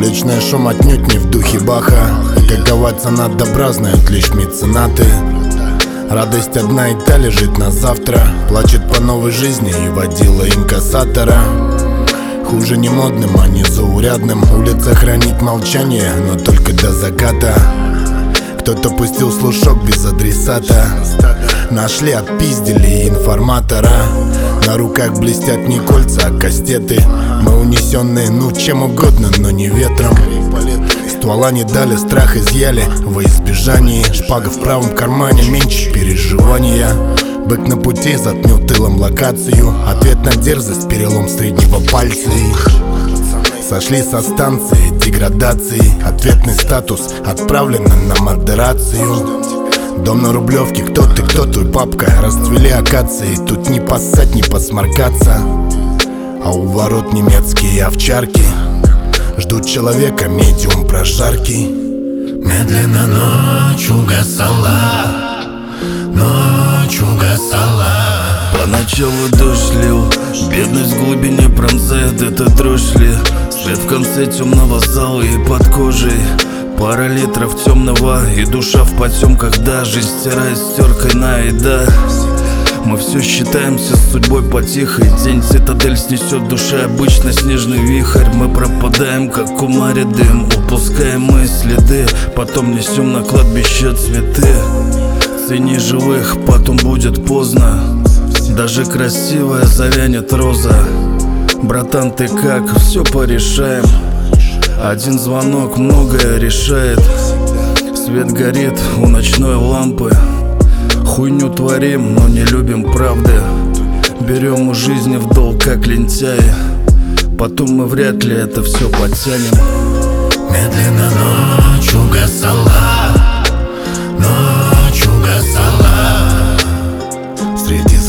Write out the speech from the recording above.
Уличный шум отнюдь не в духе Баха, и какова цена добра, знают лишь меценаты. Радость одна и та лежит на завтра, плачет по новой жизни и водила инкассатора. Хуже не модным, а не заурядным. Улица хранит молчание, но только до заката. Кто-то пустил слушок без адресата. Нашли, отпиздили информатора. На руках блестят не кольца, а кастеты. Мы унесенные, ну чем угодно, но не ветром. Ствола не дали, страх изъяли во избежании. Шпага в правом кармане, меньше переживания. Бык на пути заткнул тылом локацию. Ответ на дерзость, перелом среднего пальца. Сошли со станции деградации. Ответный статус отправлен на модерацию. Дом на Рублевке, кто ты, кто твой папка? Расцвели акации, тут не поссать, не посморкаться. А у ворот немецкие овчарки ждут человека, медиум прожарки. Медленно ночь угасала, ночь угасала. Поначалу дождь лил, бедность в глубине пронзает этот дрожь ли. Свет в конце темного зала и под кожей пара литров темного, и душа в потемках, да. Жизнь стирает стеркой на еда. Мы все считаемся с судьбой потихой. День цитадель снесет души обычно снежный вихрь. Мы пропадаем, как у моря дым, упускаем мы следы. Потом несем на кладбище цветы. Цени живых, потом будет поздно. Даже красивая завянет роза. Братан, ты как? Все порешаем. Один звонок многое решает. Свет горит у ночной лампы. Хуйню творим, но не любим правды. Берем у жизни в долг, как лентяи. Потом мы вряд ли это все потянем. Медленно ночь угасала, ночь угасала. Среди